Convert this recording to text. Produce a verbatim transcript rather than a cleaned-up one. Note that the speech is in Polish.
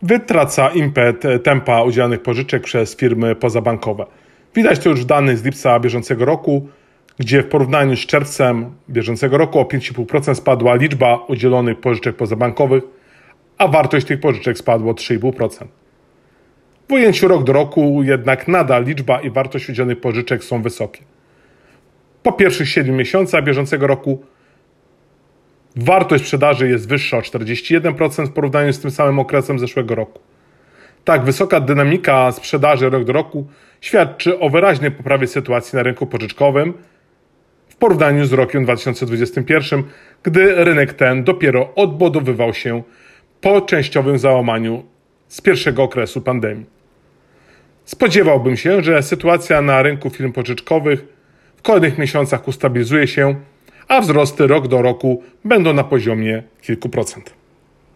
wytraca impet tempa udzielanych pożyczek przez firmy pozabankowe. Widać to już w danych z lipca bieżącego roku, gdzie w porównaniu z czerwcem bieżącego roku o pięć i pół procent spadła liczba udzielonych pożyczek pozabankowych, a wartość tych pożyczek spadła o trzy i pół procent. W ujęciu rok do roku jednak nadal liczba i wartość udzielonych pożyczek są wysokie. Po pierwszych siedmiu miesiącach bieżącego roku wartość sprzedaży jest wyższa o czterdzieści jeden procent w porównaniu z tym samym okresem zeszłego roku. Tak wysoka dynamika sprzedaży rok do roku świadczy o wyraźnej poprawie sytuacji na rynku pożyczkowym w porównaniu z rokiem dwa tysiące dwudziestym pierwszym, gdy rynek ten dopiero odbudowywał się po częściowym załamaniu z pierwszego okresu pandemii. Spodziewałbym się, że sytuacja na rynku firm pożyczkowych w kolejnych miesiącach ustabilizuje się, a wzrosty rok do roku będą na poziomie kilku procent.